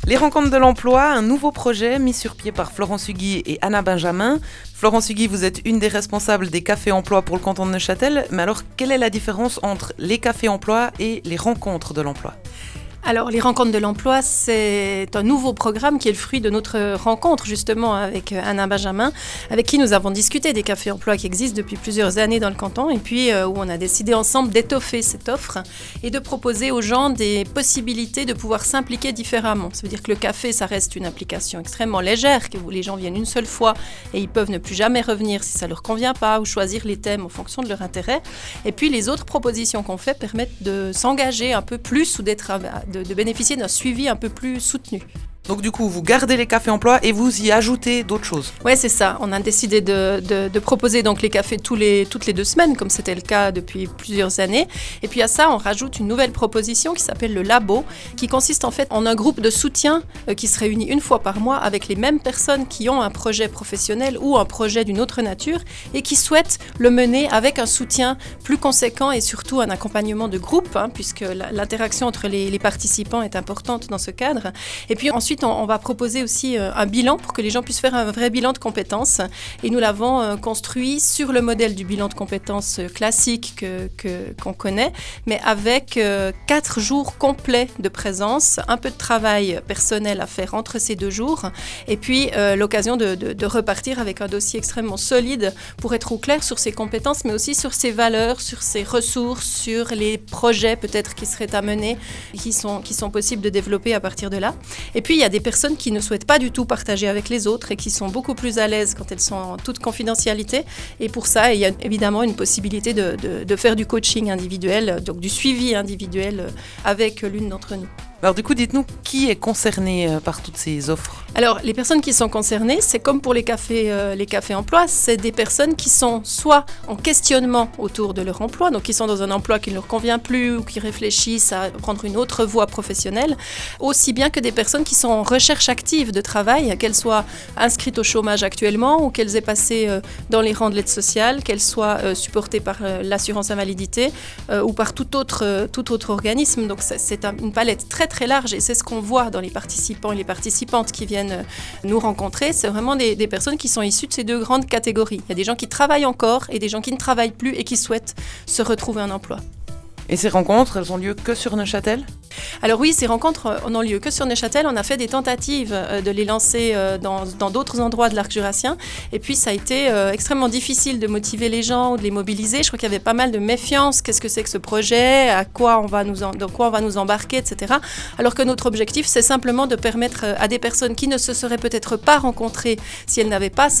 Les rencontres de l'emploi, un nouveau projet mis sur pied par Florence Hugui et Anna Benjamin. Florence Hugui, vous êtes une des responsables des cafés emploi pour le canton de Neuchâtel. Mais alors, quelle est la différence entre les cafés emploi et les rencontres de l'emploi ? Alors, les rencontres de l'emploi, c'est un nouveau programme qui est le fruit de notre rencontre justement avec Anna Benjamin, avec qui nous avons discuté des cafés emploi qui existent depuis plusieurs années dans le canton et puis où on a décidé ensemble d'étoffer cette offre et de proposer aux gens des possibilités de pouvoir s'impliquer différemment. Ça veut dire que le café, ça reste une application extrêmement légère, où les gens viennent une seule fois et ils peuvent ne plus jamais revenir si ça ne leur convient pas ou choisir les thèmes en fonction de leur intérêt. Et puis, les autres propositions qu'on fait permettent de s'engager un peu plus ou de bénéficier d'un suivi un peu plus soutenu. Donc du coup, vous gardez les cafés emploi et vous y ajoutez d'autres choses. Oui, c'est ça. On a décidé de proposer donc les cafés toutes les 2 semaines, comme c'était le cas depuis plusieurs années. Et puis à ça, on rajoute une nouvelle proposition qui s'appelle le Labo, qui consiste en fait en un groupe de soutien qui se réunit une fois par mois avec les mêmes personnes qui ont un projet professionnel ou un projet d'une autre nature et qui souhaitent le mener avec un soutien plus conséquent et surtout un accompagnement de groupe, puisque l'interaction entre les participants est importante dans ce cadre. Et puis ensuite, on va proposer aussi un bilan pour que les gens puissent faire un vrai bilan de compétences. Et nous l'avons construit sur le modèle du bilan de compétences classique qu'on connaît, mais avec 4 jours complets de présence, un peu de travail personnel à faire entre ces 2 jours, et puis l'occasion de repartir avec un dossier extrêmement solide pour être au clair sur ses compétences, mais aussi sur ses valeurs, sur ses ressources, sur les projets peut-être qui seraient à mener, qui sont possibles de développer à partir de là. Et puis, il y a des personnes qui ne souhaitent pas du tout partager avec les autres et qui sont beaucoup plus à l'aise quand elles sont en toute confidentialité. Et pour ça, il y a évidemment une possibilité de faire du coaching individuel, donc du suivi individuel avec l'une d'entre nous. Alors du coup, dites-nous, qui est concerné par toutes ces offres ? Alors, les personnes qui sont concernées, c'est comme pour les cafés emploi, c'est des personnes qui sont soit en questionnement autour de leur emploi, donc qui sont dans un emploi qui ne leur convient plus ou qui réfléchissent à prendre une autre voie professionnelle, aussi bien que des personnes qui sont en recherche active de travail, qu'elles soient inscrites au chômage actuellement ou qu'elles aient passé dans les rangs de l'aide sociale, qu'elles soient supportées par l'assurance invalidité ou par tout autre organisme. Donc, c'est une palette très large et c'est ce qu'on voit dans les participants et les participantes qui viennent nous rencontrer. C'est vraiment des personnes qui sont issues de ces 2 grandes catégories. Il y a des gens qui travaillent encore et des gens qui ne travaillent plus et qui souhaitent se retrouver un emploi. Et ces rencontres, elles ont lieu que sur Neuchâtel ? Alors oui, ces rencontres n'ont lieu que sur Neuchâtel. On a fait des tentatives de les lancer dans d'autres endroits de l'arc jurassien. Et puis, ça a été extrêmement difficile de motiver les gens ou de les mobiliser. Je crois qu'il y avait pas mal de méfiance. Qu'est-ce que c'est que ce projet ? Dans quoi on va nous embarquer, etc. Alors que notre objectif, c'est simplement de permettre à des personnes qui ne se seraient peut-être pas rencontrées si elles n'avaient pas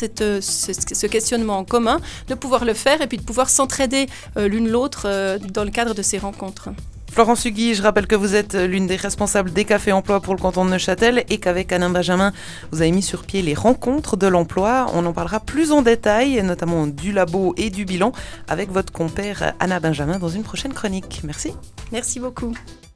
ce questionnement en commun, de pouvoir le faire et puis de pouvoir s'entraider l'une l'autre dans le cadre de ces rencontres. Florence Hugui, je rappelle que vous êtes l'une des responsables des cafés emploi pour le canton de Neuchâtel et qu'avec Anna Benjamin, vous avez mis sur pied les rencontres de l'emploi. On en parlera plus en détail, notamment du labo et du bilan, avec votre compère Anna Benjamin dans une prochaine chronique. Merci. Merci beaucoup.